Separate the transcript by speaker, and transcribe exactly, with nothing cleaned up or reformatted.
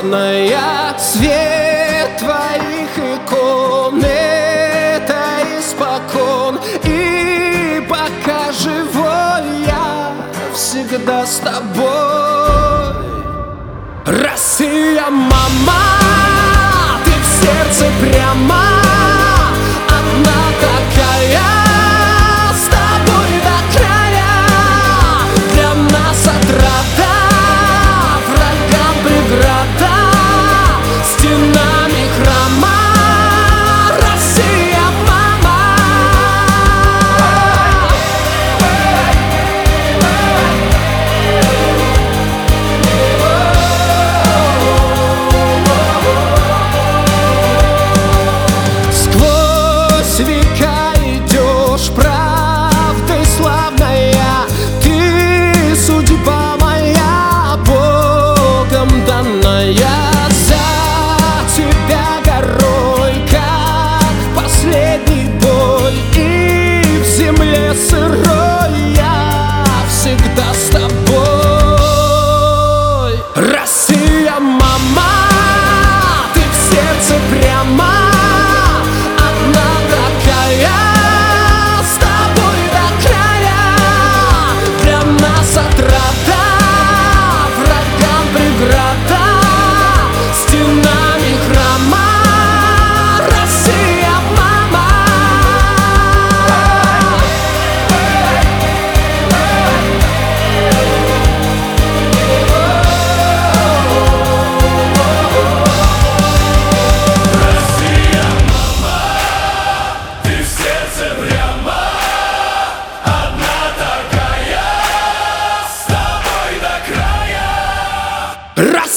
Speaker 1: черная. Свет твоих икон — это испокон. И пока живой я всегда с тобой. Россия, мама, ты в сердце прямо одна такая. С тобой до края, для нас отрада, врагам преграда, стенами храма. Россия, мама. Сквозь века идешь правдой славная. Ты судьба моя, Богом данная. За тебя горой, как последний бой. И в земле сырой я всегда с тобой. Россия, мама, ты в сердце прямо одна такая. С тобой до края, для нас отрада, врагам преграда, стенами храма. Россия, мама.
Speaker 2: Россия, мама, ты в сердце прямо одна такая, с тобой до края.
Speaker 1: Россия.